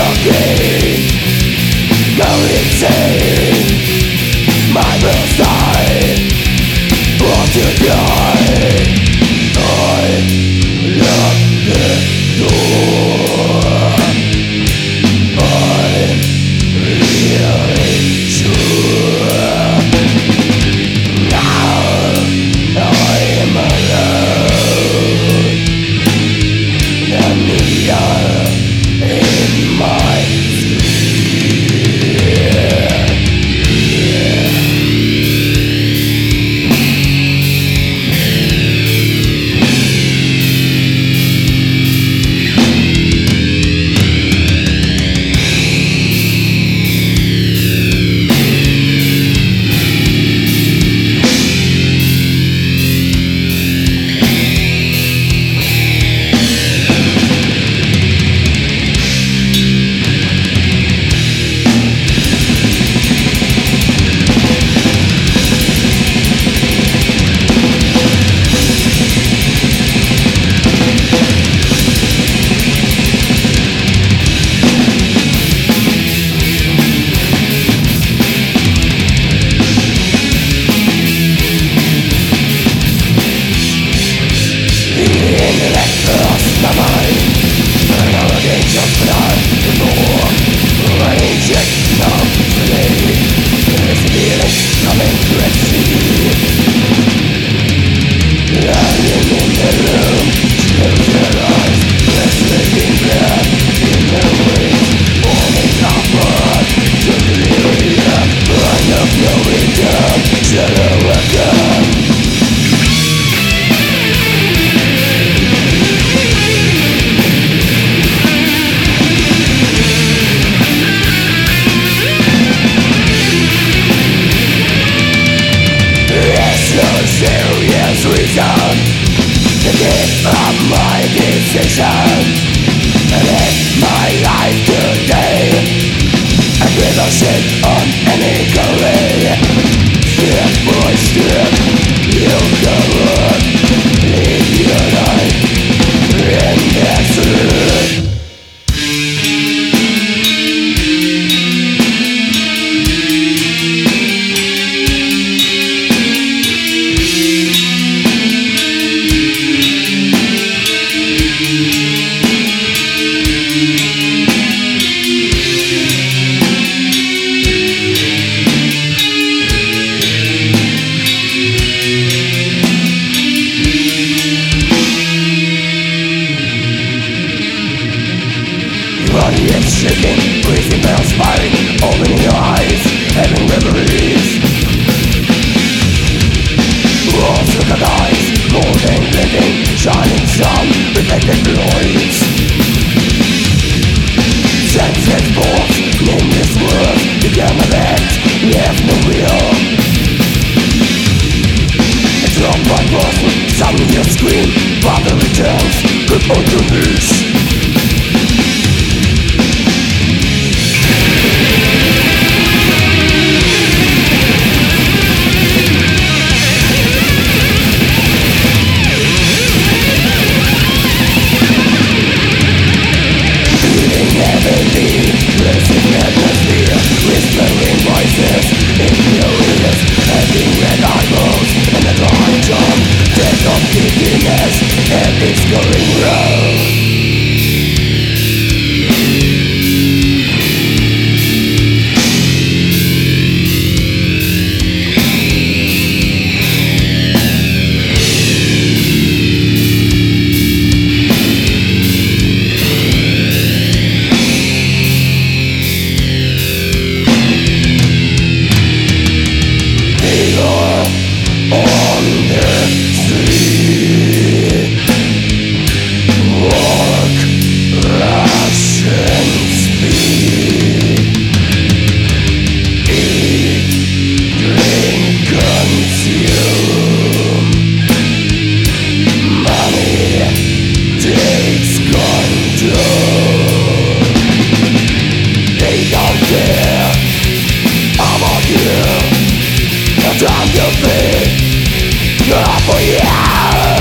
walking, go insane. My will die, want to die. I lock the door. I'm really sure now I'm alone. The needle in my to give up my decision and live my life today and with a shit on any career. Step by step, you'll go on, live your life in the truth. It's shaking, breathing bells firing, opening your eyes, having memories. Walls look at eyes, golden glinting, shining sun, reflected glories. Senses force, nameless words, become events, left no will. It's wrong by person, some hear scream, father returns, good on your knees. Whispering voices in your ears, having red eyeballs and a dry tongue, death of giddiness, and it's going wrong. Time to be, not for you.